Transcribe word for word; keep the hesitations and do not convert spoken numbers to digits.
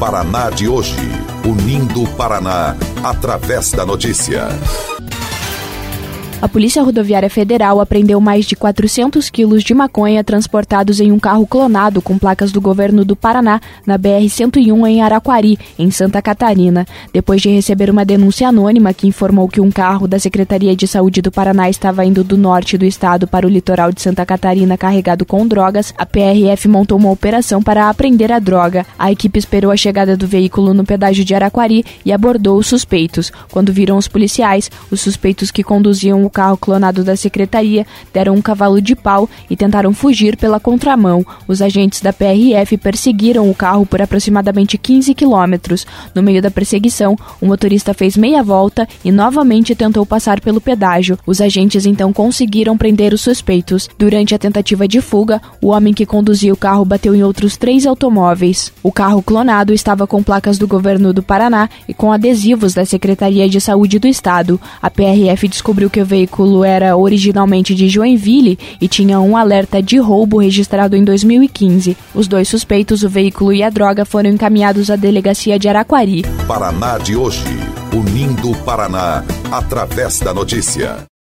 Paraná de hoje, unindo o Paraná através da notícia. A Polícia Rodoviária Federal apreendeu mais de quatrocentos quilos de maconha transportados em um carro clonado com placas do governo do Paraná na B R cento e um em Araquari, em Santa Catarina. Depois de receber uma denúncia anônima que informou que um carro da Secretaria de Saúde do Paraná estava indo do norte do estado para o litoral de Santa Catarina carregado com drogas, a P R F montou uma operação para apreender a droga. A equipe esperou a chegada do veículo no pedágio de Araquari e abordou os suspeitos. Quando viram os policiais, os suspeitos que conduziam o carro clonado da secretaria deram um cavalo de pau e tentaram fugir pela contramão. Os agentes da P R F perseguiram o carro por aproximadamente quinze quilômetros. No meio da perseguição, o motorista fez meia volta e novamente tentou passar pelo pedágio. Os agentes então conseguiram prender os suspeitos. Durante a tentativa de fuga, o homem que conduzia o carro bateu em outros três automóveis. O carro clonado estava com placas do governo do Paraná e com adesivos da Secretaria de Saúde do Estado. A P R F descobriu que o veículo O veículo era originalmente de Joinville e tinha um alerta de roubo registrado em dois mil e quinze. Os dois suspeitos, o veículo e a droga, foram encaminhados à delegacia de Araquari. Paraná de hoje, unindo o Paraná através da notícia.